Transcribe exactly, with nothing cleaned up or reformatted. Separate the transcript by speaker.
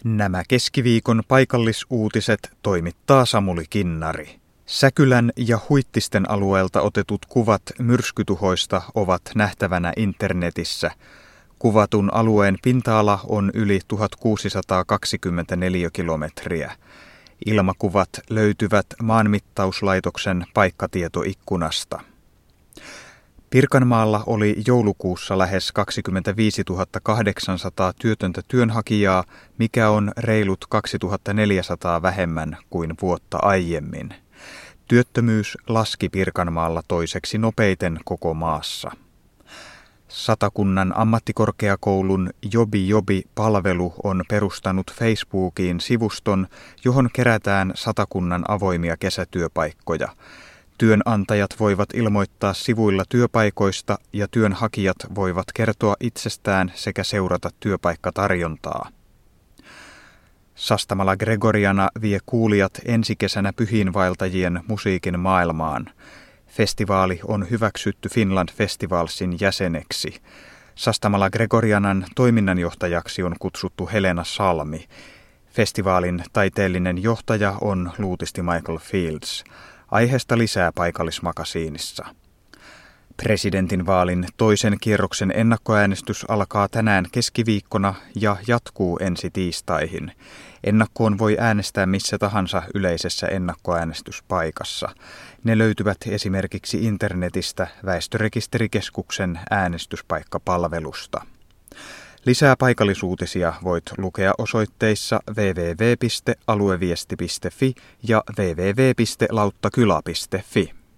Speaker 1: Nämä keskiviikon paikallisuutiset toimittaa Samuli Kinnari. Säkylän ja Huittisten alueelta otetut kuvat myrskytuhoista ovat nähtävänä internetissä. Kuvatun alueen pinta-ala on yli tuhatkuusisataakaksikymmentä neliökilometriä. Ilmakuvat löytyvät Maanmittauslaitoksen paikkatietoikkunasta. Pirkanmaalla oli joulukuussa lähes kaksikymmentäviisituhatta kahdeksansataa työtöntä työnhakijaa, mikä on reilut kaksituhattaneljäsataa vähemmän kuin vuotta aiemmin. Työttömyys laski Pirkanmaalla toiseksi nopeiten koko maassa. Satakunnan ammattikorkeakoulun Jobi Jobi-palvelu on perustanut Facebookiin sivuston, johon kerätään Satakunnan avoimia kesätyöpaikkoja. Työnantajat voivat ilmoittaa sivuilla työpaikoista ja työnhakijat voivat kertoa itsestään sekä seurata työpaikkatarjontaa. Sastamala Gregoriana vie kuulijat ensi kesänä pyhiinvaeltajien musiikin maailmaan. Festivaali on hyväksytty Finland Festivalsin jäseneksi. Sastamala Gregorianan toiminnanjohtajaksi on kutsuttu Helena Salmi. Festivaalin taiteellinen johtaja on luutisti Michael Fields. Aiheesta lisää paikallismakasiinissa. Presidentinvaalin toisen kierroksen ennakkoäänestys alkaa tänään keskiviikkona ja jatkuu ensi tiistaihin. Ennakkoon voi äänestää missä tahansa yleisessä ennakkoäänestyspaikassa. Ne löytyvät esimerkiksi internetistä Väestörekisterikeskuksen äänestyspaikkapalvelusta. Lisää paikallisuutisia voit lukea osoitteissa double-u double-u double-u piste alueviesti piste fi ja double-u double-u double-u piste lauttakyla piste fi.